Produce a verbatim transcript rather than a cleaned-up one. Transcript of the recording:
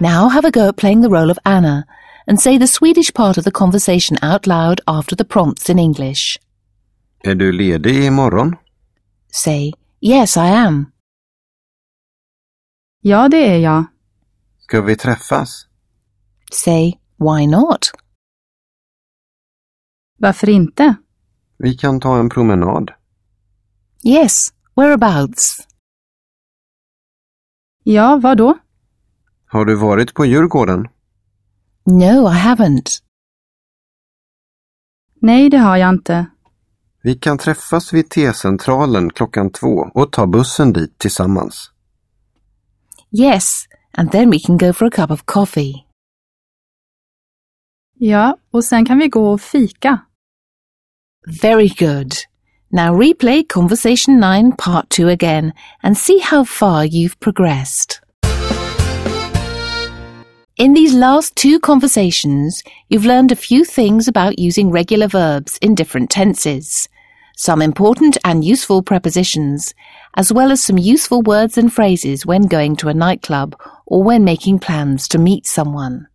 Now have a go at playing the role of Anna and say the Swedish part of the conversation out loud after the prompts in English. Är du ledig imorgon? Say, yes, I am. Ja, det är jag. Ska vi träffas? Say, why not? Varför inte? Vi kan ta en promenad. Yes, whereabouts? Ja, vad då? Har du varit på Djurgården? No, I haven't. Nej, det har jag inte. Vi kan träffas vid T-centralen klockan två och ta bussen dit tillsammans. Yes, and then we can go for a cup of coffee. Ja, och sen kan vi gå och fika. Very good. Now replay Conversation nine Part two again and see how far you've progressed. In these last two conversations, you've learned a few things about using regular verbs in different tenses, some important and useful prepositions, as well as some useful words and phrases when going to a nightclub or when making plans to meet someone.